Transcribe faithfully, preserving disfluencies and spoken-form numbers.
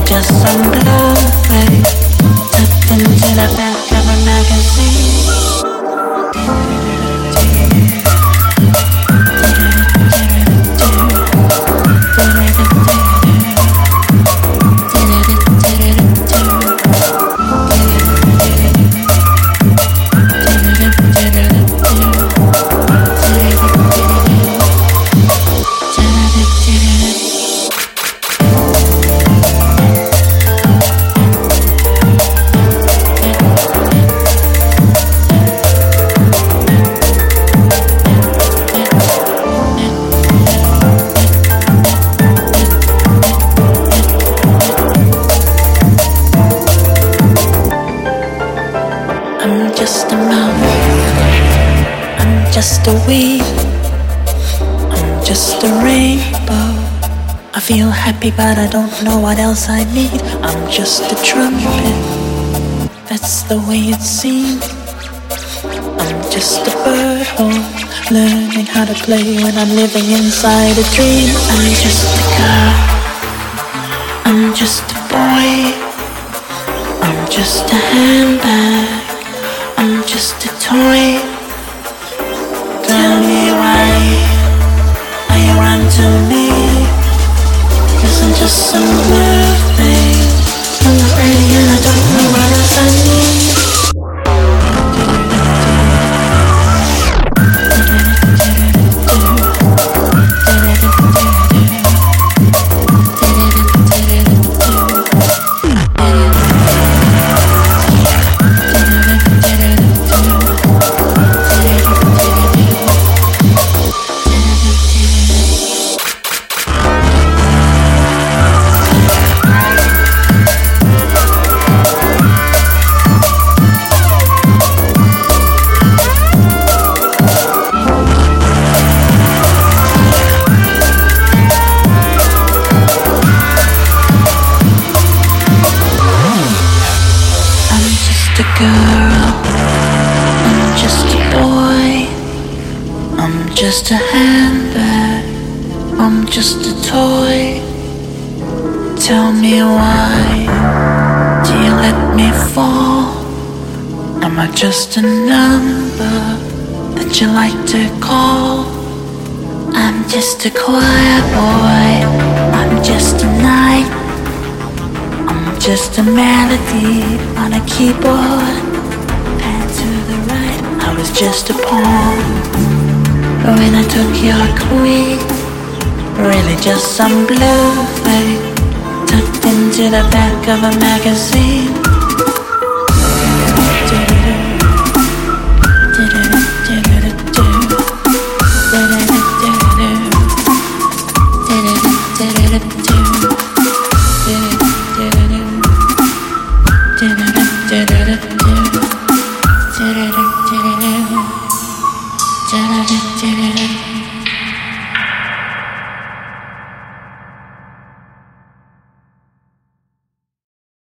just some blue face tucked into the back of a magazine. I'm just a mouse, I'm just a weed, I'm just a rainbow. I feel happy but I don't know what else I need. I'm just a trumpet, that's the way it seems. I'm just a bird hole, learning how to play when I'm living inside a dream. I'm just a girl, I'm just a boy, I'm just a handbag, I'm just a toy. Tell me why are you onto me? Cause I'm just some blue thing. I'm not ready and I don't know what else I need. Girl, I'm just a boy, I'm just a handbag, I'm just a toy. Tell me why do you let me fall? Am I just a number that you like to call? I'm just a choir boy, I'm just a night, I'm just a melody on a keyboard. And to the right, I was just a pawn. But when I took your queen, really just some blue face tucked into the back of a magazine. Da da da da da.